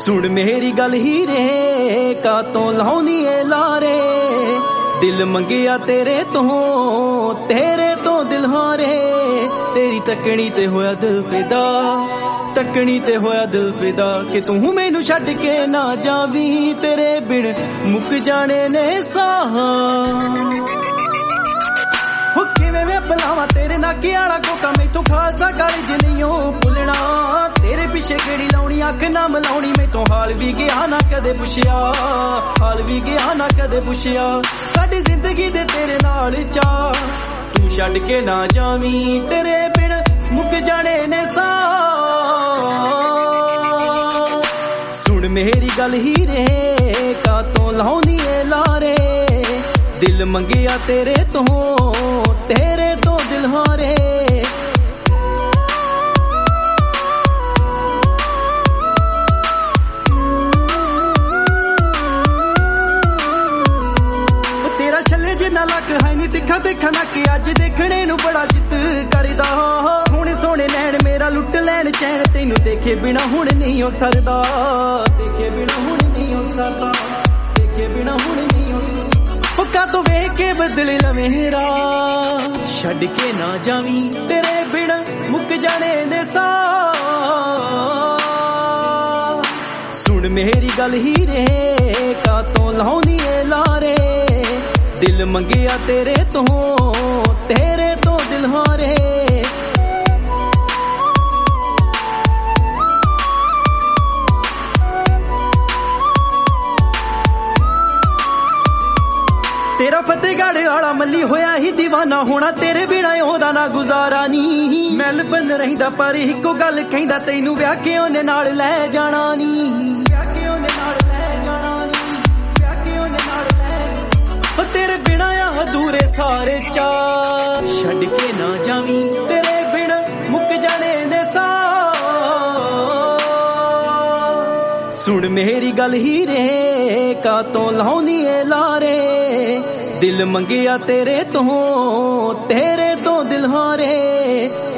ਸੁਣ ਮੇਰੀ ਗੱਲ ਹੀਰੇ ਕਾਤੋਂ ਲਾਉਣੀ ਏ ਲਾਰੇ ਦਿਲ ਮੰਗਿਆ ਤੇਰੇ ਤੋਂ ਦਿਲ ਹਾਰੇ ਤੇਰੀ ਤੱਕਣੀ ਤੇ ਹੋਇਆ ਦਿਲ ਫਿਦਾ ਤੱਕਣੀ ਤੇ ਹੋਇਆ ਦਿਲ ਫਿਦਾ ਕਿ ਤੂੰ ਮੈਨੂੰ ਛੱਡ ਕੇ ਨਾ ਜਾਵੀਂ ਤੇਰੇ ਬਿਨ ਮੁੱਕ ਜਾਣੇ ਨੇ ਸਾਹ ਹੋ ਕਿਵੇਂ ਮੈਂ ਬੁਲਾਵਾਂ ਤੇਰੇ ਨਾਕੇ ਵਾਲਾ ਕੋਕਾ ਮੈਥੋਂ ਖਾਸਾ ਕਾਲਜ ਨਹੀਂਓ ਭੁੱਲਣਾ ਤੇਰੇ ਪਿੱਛੇ ਕਿਹੜੀ ਲਾਉਣੀ ਅੱਖ ਨਾ ਮਲਾਉਣੀ ਮੈਥੋਂ ਹਾਲ ਵੀ ਗਿਆ ਨਾ ਕਦੇ ਪੁੱਛਿਆ ਸਾਡੀ ਜ਼ਿੰਦਗੀ ਦੇ ਤੇਰੇ ਨਾਲ ਚਾ ਤੂੰ ਛੱਡ ਕੇ ਨਾ ਜਾਵੀਂ ਤੇਰੇ ਬਿਨ ਮੁੱਕ ਜਾਣੇ ਨੇ ਸਾਹ ਸੁਣ ਮੇਰੀ ਗੱਲ ਹੀਰੇ ਕਾਤੋਂ ਲਾਉਣੀ ਏ ਲਾਰੇ ਦਿਲ ਮੰਗਿਆ ਤੇਰੇ ਤੋਂ ਦਿਲ ਹਾਰੇ ਤੇਰਾ ਛੱਲੇ ਜਿੰਨਾ ਲੱਕ ਹੈ ਨੀ ਤਿੱਖਾ ਦੇਖਣਾ ਕਿ ਅੱਜ ਦੇਖਣੇ ਨੂੰ ਬੜਾ ਜਿੱਤ ਕਰਦਾ ਸੋਹਣੇ ਨੈਣ ਮੇਰਾ ਲੁੱਟ ਲੈਣ ਚੈਨ ਤੈਨੂੰ ਦੇਖੇ ਬਿਨਾ ਹੁਣ ਨਹੀਂ ਹੋ ਸਰਦਾ ਪੱਕਾ ਤੋਂ ਵੇਖ ਕੇ ਬਦਲ ਲਾ ਮੇਰਾ ਛੱਡ ਕੇ ਨਾ ਜਾਵੀਂ ਤੇਰੇ ਬਿਨ ਮੁੱਕ ਜਾਣੇ ਨੇ ਸਾਹ ਸੁਣ ਮੇਰੀ ਗੱਲ ਹੀਰੇ ਕਾਤੋਂ ਲਾਉਣੀ ਏ ਲਾਰੇ ਦਿਲ ਮੰਗਿਆ ਤੇਰੇ ਤੋਂ ਦਿਲ ਹਾਰੇ ਤੇਰਾ ਫਤਿਹਗੜ੍ਹ ਵਾਲਾ ਮੱਲੀ ਹੋਇਆ ਹੀ دیਵਾਨਾ ਹੋਣਾ ਤੇਰੇ ਬਿਨਾ ਉਹਦਾ ਨਾ ਗੁਜ਼ਾਰਾ ਨੀ ਮੈਲਬਨ ਰਹਿੰਦਾ ਪਰ ਇੱਕੋ ਗੱਲ ਕਹਿੰਦਾ ਤੈਨੂੰ ਵਿਆਹ ਕੇ ਉਹਨੇ ਨਾਲ ਲੈ ਜਾਣਾ ਨੀ ਤੇਰੇ ਬਿਨਾ ਆ ਅਧੂਰੇ ਸਾਰੇ ਚਾਰ ਛੱਡ ਕੇ ਨਾ ਜਾਵੀਂ ਤੇਰੇ ਬਿਨ ਮੁੱਕ ਜਾਣੇ ਨੇ ਸਾਹ ਸੁਣ ਮੇਰੀ ਗੱਲ ਹੀਰੇ ਕਾਤੋਂ ਲਾਉਣੀ ਏ ਲਾਰੇ ਦਿਲ ਮੰਗਿਆ ਤੇਰੇ ਤੋਂ ਦਿਲ ਹਾਰੇ